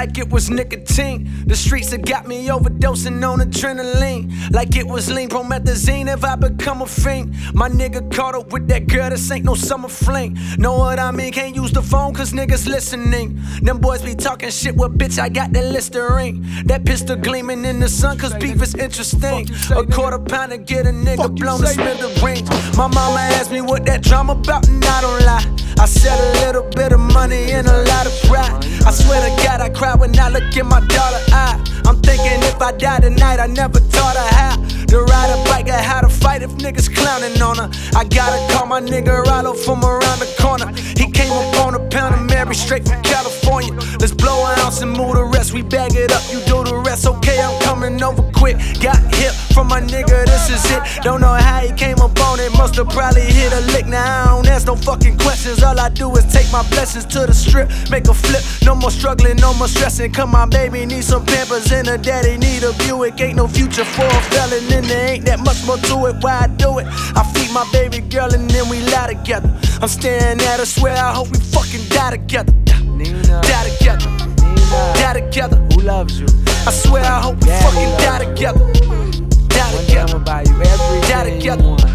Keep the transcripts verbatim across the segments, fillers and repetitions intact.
like it was nicotine. The streets have got me overdosing on adrenaline, like it was lean promethazine. If I become a fiend, my nigga caught up with that girl, this ain't no summer fling. Know what I mean? Can't use the phone cause niggas listening. Them boys be talking shit, well bitch I got that Listerine. That pistol gleaming in the sun cause beef is interesting. A quarter pound to get a nigga blown to smithereens. My mama asked me what that drama about and I don't lie. I said a little bit of money and a lot of pride. I swear to God I cry when I look in my daughter's eye. I'm thinking if I die tonight I never taught her how to ride a bike or how to fight if niggas clowning on her. I gotta call my nigga Rollo from around the corner. He came up on a pound of Mary straight from California. Let's blow an ounce and move the rest. We bag it up, you do the rest. Okay, I'm coming over quick. Got hip from my nigga, this is it. Don't know how he came up on it, must've probably hit a lick. Now I don't ask no fucking questions. All I do is take my blessings to the strip, make a flip. No more struggling, no more stressing. Come on, baby, need some Pampers and a daddy need a Buick. Ain't no future for a felon and there ain't that much more to it. Why I do it? I feed my baby girl and then we lie together. I'm staring at her, swear I hope we fucking die together. Nina, die together, Nina, die together. Who loves you? I swear I hope we Daddy fucking die you. together. Die One day I'ma together, buy you everything die you together. want.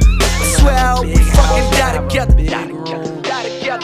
I swear I hope we Big fucking house, die have a together. big Die room. together, die together,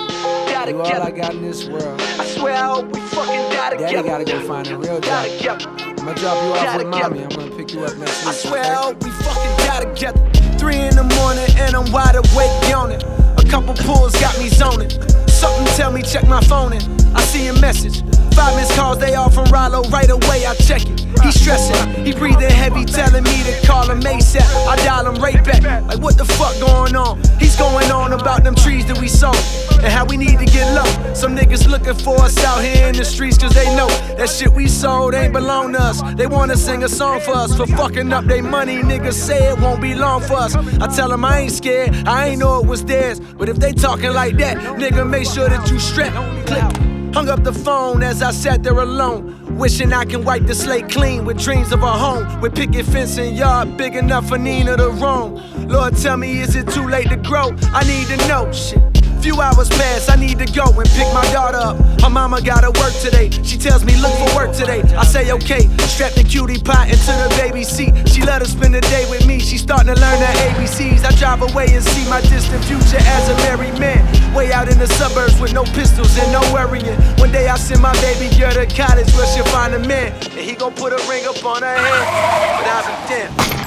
die You all I together. got in this world. I swear I hope we fucking die Daddy together. gotta go find a real Die job. together. I'ma drop you off Die with together. mommy. I'm gonna pick you up next I week. swear I okay? hope we fucking die together. Three in the morning and I'm wide awake yawning. A couple pulls got me zoning. Something tell me check my phone in. I see a message. Five missed calls, they all from Rollo. Right away I check it. He stressing, he breathing heavy, telling me to call him ASAP. I dial him right back. Like what the fuck going on? He's going on about them trees that we sold and how we need to get low. Some niggas looking for us out here in the streets cause they know that shit we sold ain't belong to us. They wanna sing a song for us for fucking up they money. Niggas say it won't be long for us. I tell them I ain't scared, I ain't know it was theirs. But if they talking like that, nigga make sure that you strap. Click. Hung up the phone as I sat there alone, wishing I can wipe the slate clean with dreams of a home, with picket fence and yard big enough for Nina to roam. Lord tell me, is it too late to grow? I need to know, shit. Few hours pass, I need to go and pick my daughter up. Her mama gotta work today. She tells me look for work today. I say okay, strap the cutie pie into the baby seat. She let her spend the day with me. She starting to learn her A B Cs. I drive away and see my distant future as a married man, way out in the suburbs with no pistols and no worrying. One day I send my baby girl to college where she'll find a man, and he gon' put a ring up on her hand. But I was damn.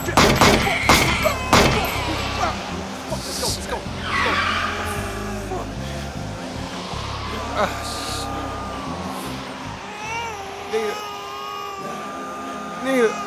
Let's go, let's go. Uh, Nina. Nina.